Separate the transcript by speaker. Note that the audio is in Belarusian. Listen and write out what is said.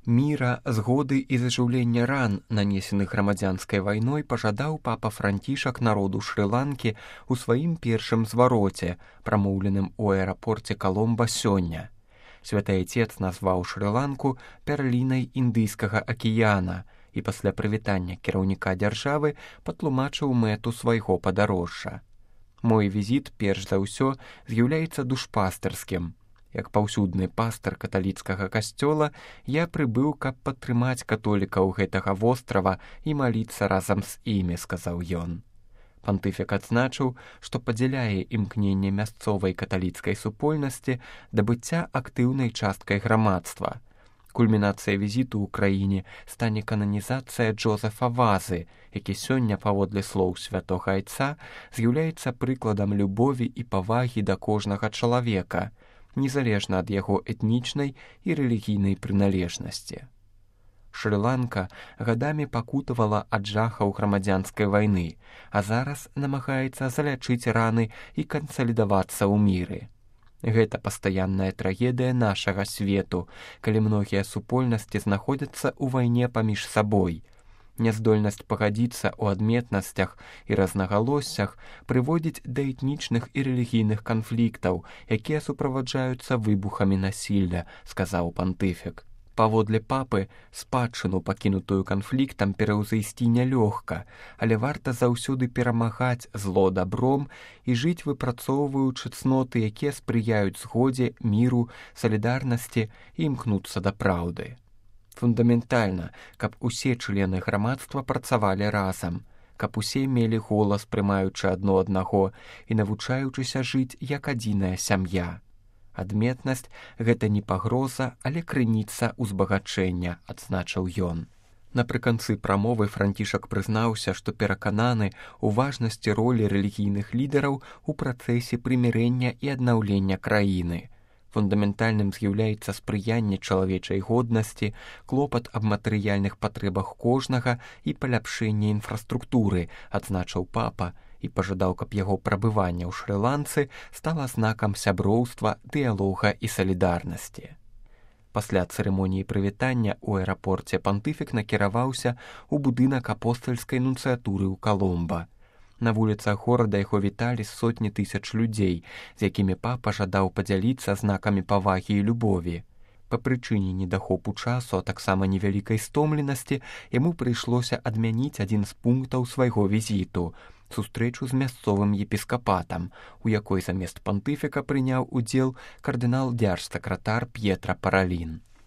Speaker 1: Міра, згоды і зажыўлення ран, нанесеных грамадзянскай вайной, пажадаў папа Францішак народу Шры-Ланкі ў сваім першым звароце, прамоўленым у аэрапорце Каломба сёння. Святы Отец назваў Шры-Ланку пярлінай індыйскага акіяна і пасля прывітання кіраўніка дзяржавы патлумачыў мэту свайго падарожжа. Мой візіт, перш за ўсё, з'яўляецца душпастырскім. Як паўсюдны пастар каталіцкага касцёла, я прыбыў, каб падтрымаць католікаў гэтага вострава і маліцца разам з імі, сказаў ён. Пантыфік адзначыў, што падзяляе імкненне мясцовай каталіцкай супольнасці да быцця актыўнай часткай грамадства. Кульмінацыя візіту ў краіне стане кананізацыя Джозефа Вазы, які сёння, паводле слоў святога Айца, з'яўляецца прыкладам любові і павагі да кожнага чалавека, незалежна ад яго этнічнай і рэлігійнай прыналежнасці. Шры-Ланка гадамі пакутавала ад жахаў грамадзянскай вайны, а зараз намагаецца залячыць раны і кансалідавацца ў міры. Гэта пастаянная трагедыя нашага свету, калі многія супольнасці знаходзяцца ў вайне паміж сабой. Няздольнасць пагадзіцца ў адметнасцях і рознагалоссях прыводзіць да этнічных і рэлігійных канфліктаў, якія суправаджаюцца выбухамі насілля, сказаў пантыфік. Паводле папы, спадчыну, пакінутую канфліктам, пераўзайсці нялёгка, але варта заўсёды перамагаць зло дабром і жыць, выпрацоўваючы цноты, якія спрыяюць згодзе, міру, салідарнасці і імкнуцца да праўды. Фундаментальна, каб усе члены грамадства працавалі разам, каб усе мелі голас, прымаючы адно аднаго і навучаючыся жыць як адзіная сям'я. Адметнасць – гэта не пагроза, але крыніца ўзбагачэння, адзначыў ён. Напрыканцы прамовы Францішак прызнаўся, што перакананы ў важнасці ролі рэлігійных лідараў у працэсе прымірэння і аднаўлення краіны. Фундаментальным з'яўляецца спрыянне чалавечай годнасці, клопат аб матэрыяльных патрэбах кожнага і паляпшэнне інфраструктуры, адзначыў папа, і пажадаў, каб яго прабыванне ў Шры-Ланцы стала знакам сяброўства, дыялога і салідарнасці. Пасля цырымоніі прывітання ў аэрапорце пантыфік накіраваўся ў будынак апостальскай нунцыятуры ў Каломба. На вуліцах горада яго віталі сотні тысяч людзей, з якімі папа жадаў падзяліцца знакамі павагі і любові. Па прычыне недахопу часу, а таксама невялікай стомленасці, яму прыйшлося адмяніць адзін з пунктаў свайго візіту – сустрэчу з мясцовым епіскапатам, у якой замест пантыфіка прыняў удзел кардынал-дзяржсакратар П'етра Паралін.